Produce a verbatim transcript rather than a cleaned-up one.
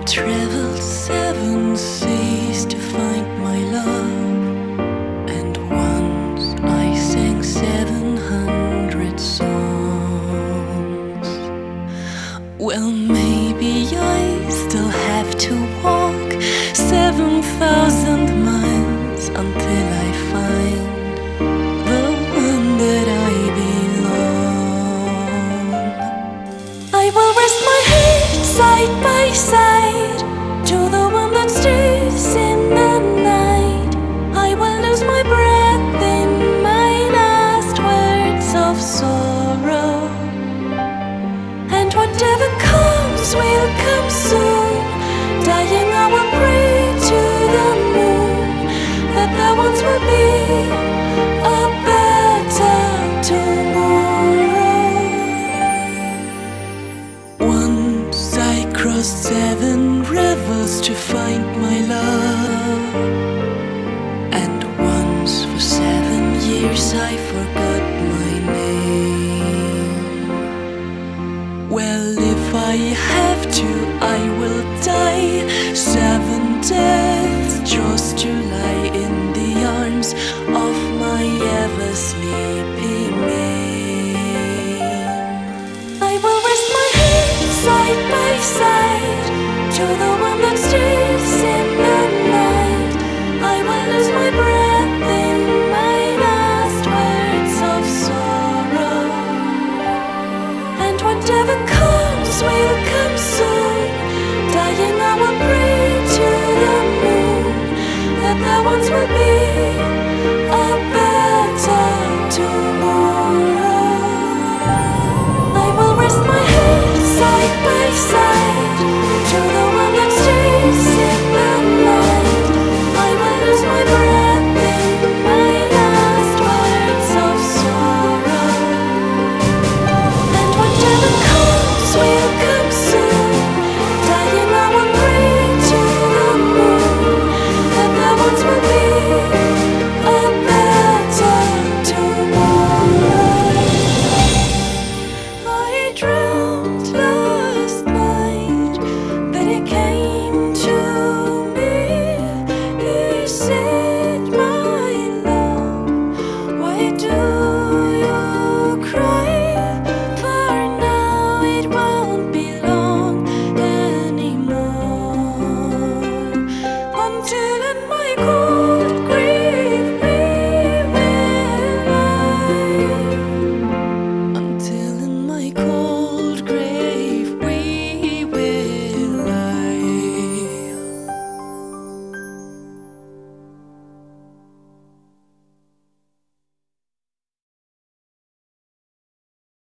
traveled seven seas to find my love, and once I sang seven hundred songs. Well, maybe I still have to walk seven thousand miles until I find the one that I belong. I will rest my head side by side to the one that stays in the night. I will lose my breath in my last words of sorrow, and whatever comes will come soon. Dying, I will pray to the moon that there once will be a better tomorrow. Once I crossed seven rivers to find my love, and once for seven years I forgot my name. Well, if I have to, I will die seven deaths just to lie in the arms of my ever sleeping mate. I will rest my head side by side to the one that stays in the night. I will lose my breath in my last words of sorrow, and whatever comes will come soon. Dying, I will pray to the moon that there once will be a better tomorrow. I will rest my head side by side to the one that stays in the night. I will lose my breath in my last words of sorrow, and whatever comes will come soon. Dying, I will pray to the moon that there once will be a better tomorrow. I dreamt last night that he came to me. He said, my love, why do